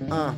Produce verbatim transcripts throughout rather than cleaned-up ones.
اه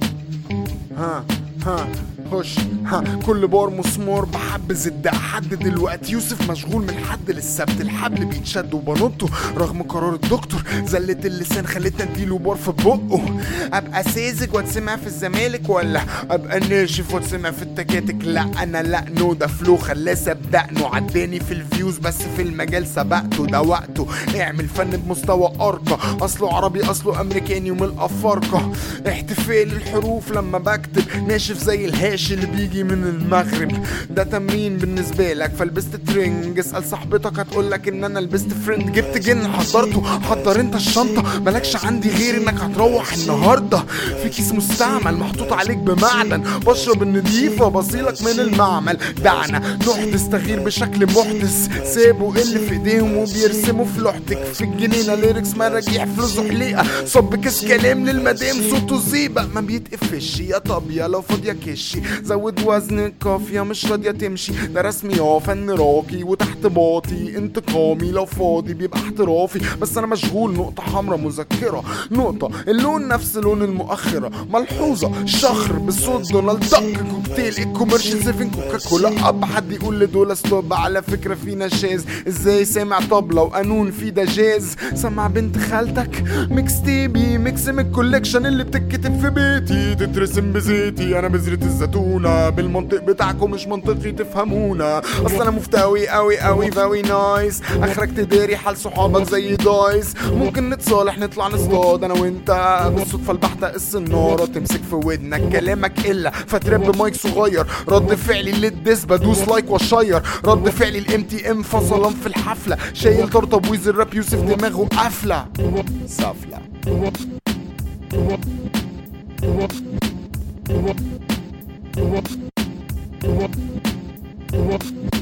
ها ها خش ها كل بار مسمار بحبز الدق حد دلوقتي يوسف مشغول من الحد للسبت الحبل بيتشد وبنطه رغم قرار الدكتور زلة اللسان خلتنا اديله بار في بقه. ابقى ساذج واتسمع في الزمالك ولا ابقى ناشف واتسمع في التكاتك؟ لا انا لا نو ده فلو خلاه سبدقنه عداني في الفيوز بس في المجال سبقته ده وقته اعمل فن بمستوى ارقى اصله عربي اصله امريكاني ومن الافارقه احتفال الحروف لما بكتب ناشف زي الهاشي اللي بيجي من المغرب ده تمرين بالنسبه لك فلبست ترنج اسال صاحبتك هتقولك ان انا لبست فريند جبت جن حضرته حضر انت الشنطه مالكش عندي غير انك هتروح النهارده في كيس مستعمل محطوط عليك بمعدن بشرب النضيفه بصيلك من المعمل دعنا نحدث تغيير بشكل محدث سابوا اللي في ايديهم وبيرسموا في لوحتك في الجنينه ليركس مراجيح فلوس حليقه صب كيس كلام للمدام صوته زيبه ما بيتقفش يا طب يا لو فاضيه كشي زود وزن القافيه مش راضيه تمشي ده رسمي اه فن راقي وتحت باطي انتقامي لو فاضي بيبقى احترافي بس انا مشغول نقطه حمراء مذكره نقطه اللون نفس لون المؤخره ملحوظه شخر بصوت دونالد دك كوكتيل الكوميرشال سيفن كوكا كولا اب حد يقول لدول ستوب على فكره فينا شاز ازاي سامع طبله وقانون في ده جاز سمع بنت خالتك ميكس تيبي ميكس من الكوليكشن اللي بتتكتب في بيتي تترسم بزيتي انا بذرة الزيتونه بالمنطق بتاعكم مش منطقي تفهمونا اصل انا مفتاوي قوي قوي فاوي نايس اخرك تداري حال صحابك زي دايس ممكن نتصالح نطلع نصطاد انا وانت بالصدفه البحته السناره تمسك في ودنك كلامك الا فترب مايك صغير رد فعلي للدس بدوس لايك وشير رد فعلي الام تي ام فصلا في الحفله شايل طرطب ويز الراب يوسف دماغه قافله سافله. What?